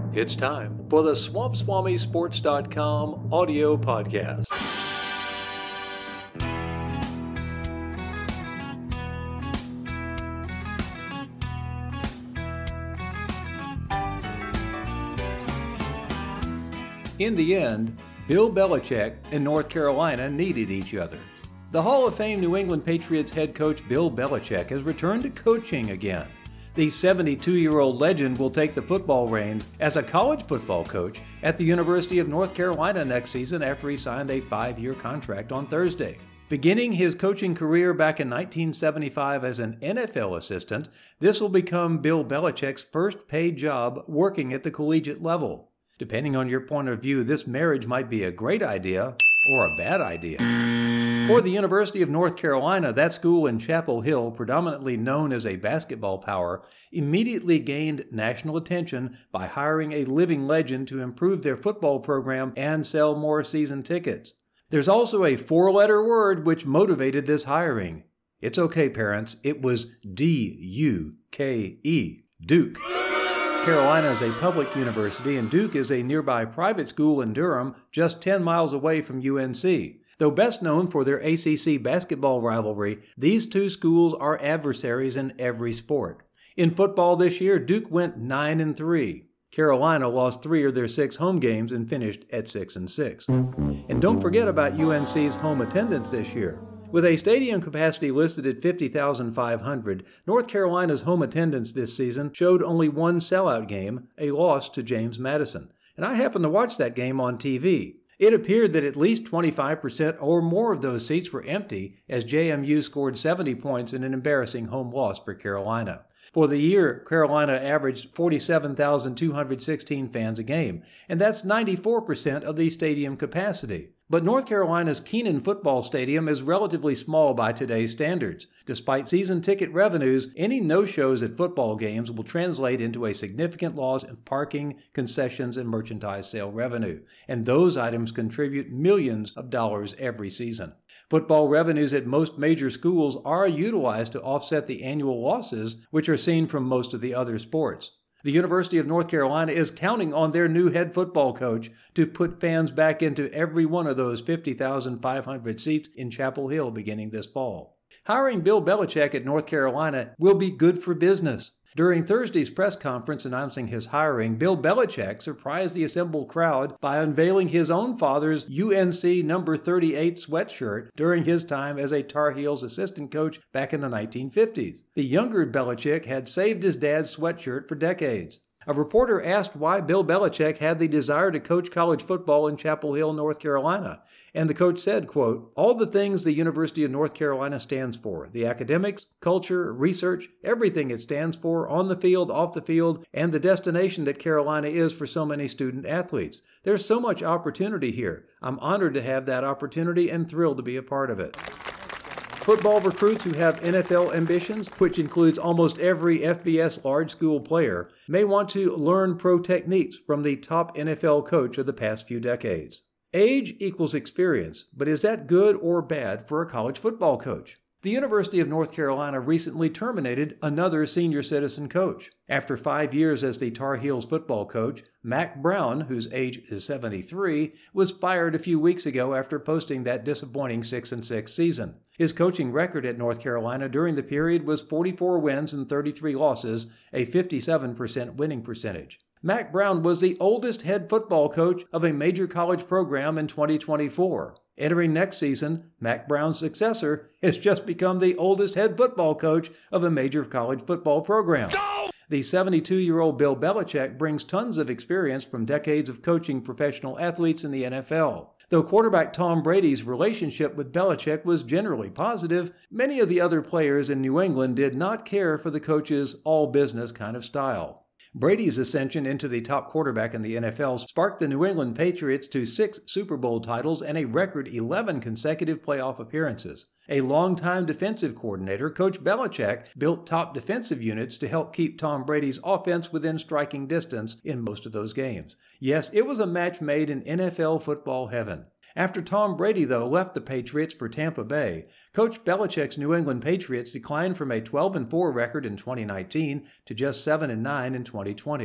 It's time for the SwampSwamiSports.com audio podcast. In the end, Bill Belichick and North Carolina needed each other. The Hall of Fame New England Patriots head coach Bill Belichick has returned to coaching again. The 72-year-old legend will take the football reins as a college football coach at the University of North Carolina next season after he signed a 5-year contract on Thursday. Beginning his coaching career back in 1975 as an NFL assistant, this will become Bill Belichick's first paid job working at the collegiate level. Depending on your point of view, this marriage might be a great idea or a bad idea. For the University of North Carolina, that school in Chapel Hill, predominantly known as a basketball power, immediately gained national attention by hiring a living legend to improve their football program and sell more season tickets. There's also a 4-letter word which motivated this hiring. It's okay, parents. It was D-U-K-E, Duke. Carolina is a public university, and Duke is a nearby private school in Durham, just 10 miles away from UNC. Though best known for their ACC basketball rivalry, these two schools are adversaries in every sport. In football this year, Duke went 9-3. Carolina lost 3 of their 6 home games and finished at 6-6. And don't forget about UNC's home attendance this year. With a stadium capacity listed at 50,500, North Carolina's home attendance this season showed only one sellout game, a loss to James Madison. And I happened to watch that game on TV. It appeared that at least 25% or more of those seats were empty as JMU scored 70 points in an embarrassing home loss for Carolina. For the year, Carolina averaged 47,216 fans a game, and that's 94% of the stadium capacity. But North Carolina's Kenan Football Stadium is relatively small by today's standards. Despite season ticket revenues, any no-shows at football games will translate into a significant loss in parking, concessions, and merchandise sale revenue, and those items contribute millions of dollars every season. Football revenues at most major schools are utilized to offset the annual losses which are seen from most of the other sports. The University of North Carolina is counting on their new head football coach to put fans back into every one of those 50,500 seats in Chapel Hill beginning this fall. Hiring Bill Belichick at North Carolina will be good for business. During Thursday's press conference announcing his hiring, Bill Belichick surprised the assembled crowd by unveiling his own father's UNC number 38 sweatshirt during his time as a Tar Heels assistant coach back in the 1950s. The younger Belichick had saved his dad's sweatshirt for decades. A reporter asked why Bill Belichick had the desire to coach college football in Chapel Hill, North Carolina. And the coach said, quote, "All the things the University of North Carolina stands for, the academics, culture, research, everything it stands for on the field, off the field, and the destination that Carolina is for so many student athletes. There's so much opportunity here. I'm honored to have that opportunity and thrilled to be a part of it." Football recruits who have NFL ambitions, which includes almost every FBS large school player, may want to learn pro techniques from the top NFL coach of the past few decades. Age equals experience, but is that good or bad for a college football coach? The University of North Carolina recently terminated another senior citizen coach. After 5 years as the Tar Heels football coach, Mack Brown, whose age is 73, was fired a few weeks ago after posting that disappointing 6-6 season. His coaching record at North Carolina during the period was 44 wins and 33 losses, a 57% winning percentage. Mack Brown was the oldest head football coach of a major college program in 2024. Entering next season, Mack Brown's successor has just become the oldest head football coach of a major college football program. The 72-year-old Bill Belichick brings tons of experience from decades of coaching professional athletes in the NFL. Though quarterback Tom Brady's relationship with Belichick was generally positive, many of the other players in New England did not care for the coach's all-business kind of style. Brady's ascension into the top quarterback in the NFL sparked the New England Patriots to 6 Super Bowl titles and a record 11 consecutive playoff appearances. A longtime defensive coordinator, Coach Belichick built top defensive units to help keep Tom Brady's offense within striking distance in most of those games. Yes, it was a match made in NFL football heaven. After Tom Brady, though, left the Patriots for Tampa Bay, Coach Belichick's New England Patriots declined from a 12-4 record in 2019 to just 7-9 in 2020.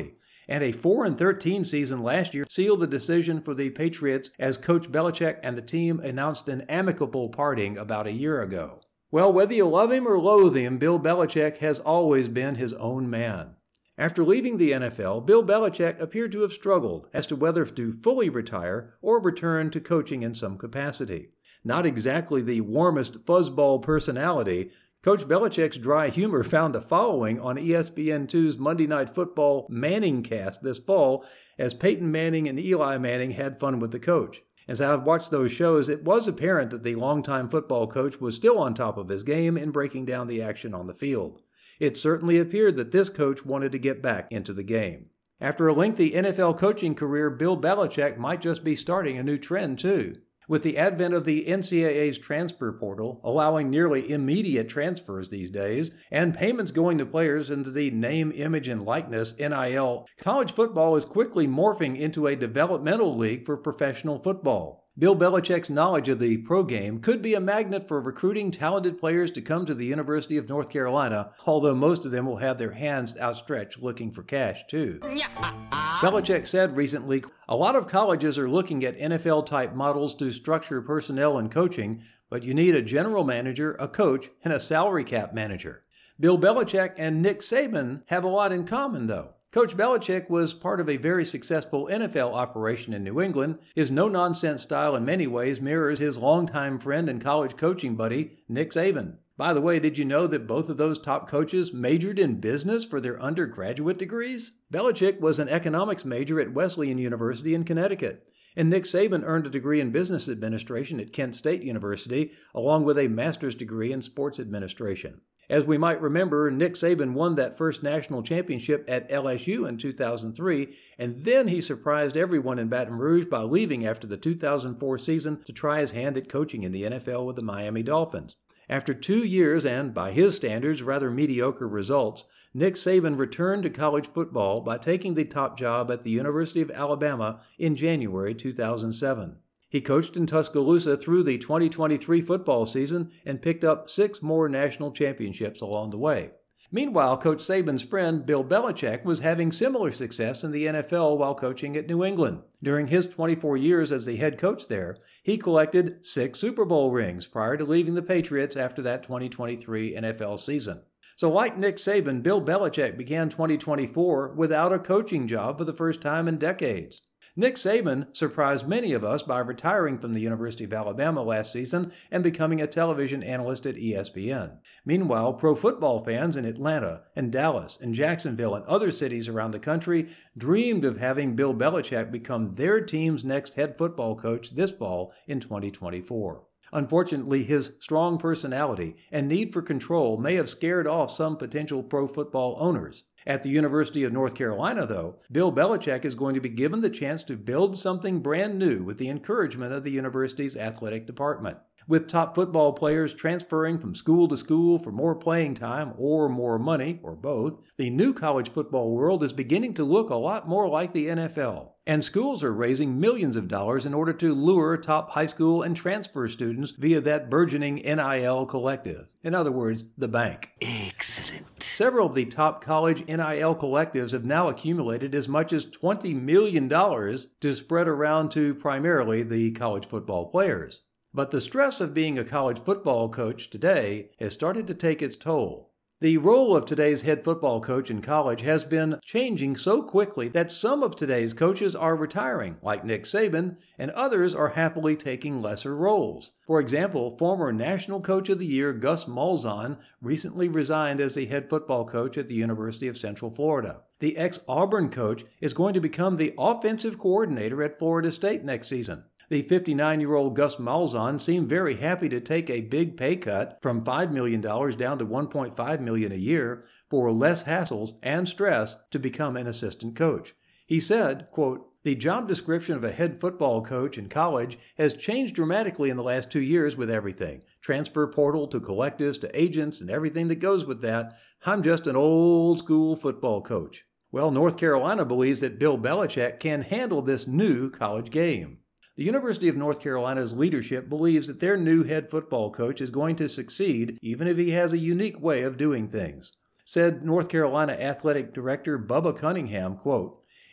And a 4-13 season last year sealed the decision for the Patriots as Coach Belichick and the team announced an amicable parting about a year ago. Well, whether you love him or loathe him, Bill Belichick has always been his own man. After leaving the NFL, Bill Belichick appeared to have struggled as to whether to fully retire or return to coaching in some capacity. Not exactly the warmest fuzzball personality, Coach Belichick's dry humor found a following on ESPN2's Monday Night Football Manningcast this fall as Peyton Manning and Eli Manning had fun with the coach. As I've watched those shows, it was apparent that the longtime football coach was still on top of his game in breaking down the action on the field. It certainly appeared that this coach wanted to get back into the game. After a lengthy NFL coaching career, Bill Belichick might just be starting a new trend, too. With the advent of the NCAA's transfer portal, allowing nearly immediate transfers these days, and payments going to players into the name, image, and likeness, NIL, college football is quickly morphing into a developmental league for professional football. Bill Belichick's knowledge of the pro game could be a magnet for recruiting talented players to come to the University of North Carolina, although most of them will have their hands outstretched looking for cash, too. Belichick said recently, "A lot of colleges are looking at NFL-type models to structure personnel and coaching, but you need a general manager, a coach, and a salary cap manager." Bill Belichick and Nick Saban have a lot in common, though. Coach Belichick was part of a very successful NFL operation in New England. His no-nonsense style in many ways mirrors his longtime friend and college coaching buddy, Nick Saban. By the way, did you know that both of those top coaches majored in business for their undergraduate degrees? Belichick was an economics major at Wesleyan University in Connecticut, and Nick Saban earned a degree in business administration at Kent State University, along with a master's degree in sports administration. As we might remember, Nick Saban won that first national championship at LSU in 2003, and then he surprised everyone in Baton Rouge by leaving after the 2004 season to try his hand at coaching in the NFL with the Miami Dolphins. After 2 years and, by his standards, rather mediocre results, Nick Saban returned to college football by taking the top job at the University of Alabama in January 2007. He coached in Tuscaloosa through the 2023 football season and picked up 6 more national championships along the way. Meanwhile, Coach Saban's friend Bill Belichick was having similar success in the NFL while coaching at New England. During his 24 years as the head coach there, he collected 6 Super Bowl rings prior to leaving the Patriots after that 2023 NFL season. So like Nick Saban, Bill Belichick began 2024 without a coaching job for the first time in decades. Nick Saban surprised many of us by retiring from the University of Alabama last season and becoming a television analyst at ESPN. Meanwhile, pro football fans in Atlanta and Dallas and Jacksonville and other cities around the country dreamed of having Bill Belichick become their team's next head football coach this fall in 2024. Unfortunately, his strong personality and need for control may have scared off some potential pro football owners. At the University of North Carolina, though, Bill Belichick is going to be given the chance to build something brand new with the encouragement of the university's athletic department. With top football players transferring from school to school for more playing time or more money, or both, the new college football world is beginning to look a lot more like the NFL. And schools are raising millions of dollars in order to lure top high school and transfer students via that burgeoning NIL collective. In other words, the bank. Excellent. Several of the top college NIL collectives have now accumulated as much as $20 million to spread around to primarily the college football players. But the stress of being a college football coach today has started to take its toll. The role of today's head football coach in college has been changing so quickly that some of today's coaches are retiring, like Nick Saban, and others are happily taking lesser roles. For example, former National Coach of the Year Gus Malzahn recently resigned as the head football coach at the University of Central Florida. The ex-Auburn coach is going to become the offensive coordinator at Florida State next season. The 59-year-old Gus Malzahn seemed very happy to take a big pay cut from $5 million down to $1.5 million a year for less hassles and stress to become an assistant coach. He said, quote, "The job description of a head football coach in college has changed dramatically in the last 2 years with everything. Transfer portal to collectives to agents and everything that goes with that. I'm just an old school football coach." Well, North Carolina believes that Bill Belichick can handle this new college game. The University of North Carolina's leadership believes that their new head football coach is going to succeed even if he has a unique way of doing things. Said North Carolina Athletic Director Bubba Cunningham, quote,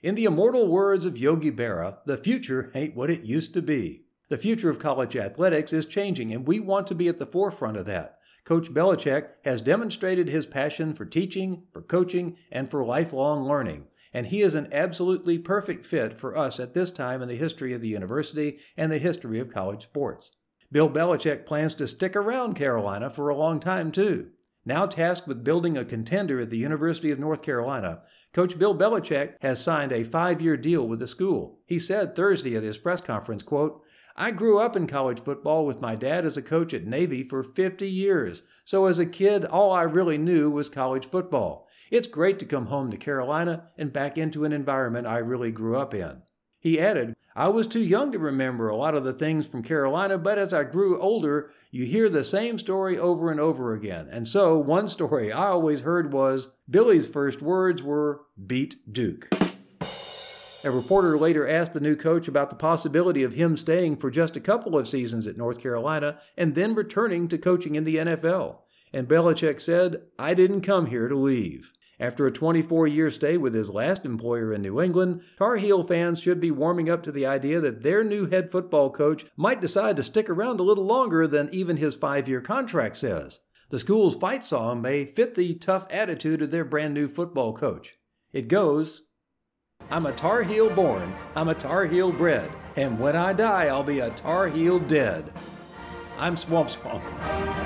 In the immortal words of Yogi Berra, the future ain't what it used to be. The future of college athletics is changing, and we want to be at the forefront of that. Coach Belichick has demonstrated his passion for teaching, for coaching, and for lifelong learning, and he is an absolutely perfect fit for us at this time in the history of the university and the history of college sports. Bill Belichick plans to stick around Carolina for a long time, too. Now tasked with building a contender at the University of North Carolina, Coach Bill Belichick has signed a 5-year deal with the school. He said Thursday at his press conference, quote, "I grew up in college football with my dad as a coach at Navy for 50 years, so as a kid, all I really knew was college football. It's great to come home to Carolina and back into an environment I really grew up in." He added, "I was too young to remember a lot of the things from Carolina, but as I grew older, you hear the same story over and over again. And so, one story I always heard was, Billy's first words were, 'Beat Duke.'" A reporter later asked the new coach about the possibility of him staying for just a couple of seasons at North Carolina and then returning to coaching in the NFL. And Belichick said, "I didn't come here to leave." After a 24-year stay with his last employer in New England, Tar Heel fans should be warming up to the idea that their new head football coach might decide to stick around a little longer than even his 5-year contract says. The school's fight song may fit the tough attitude of their brand new football coach. It goes, "I'm a Tar Heel born, I'm a Tar Heel bred, and when I die I'll be a Tar Heel dead." I'm Swamp Swamp.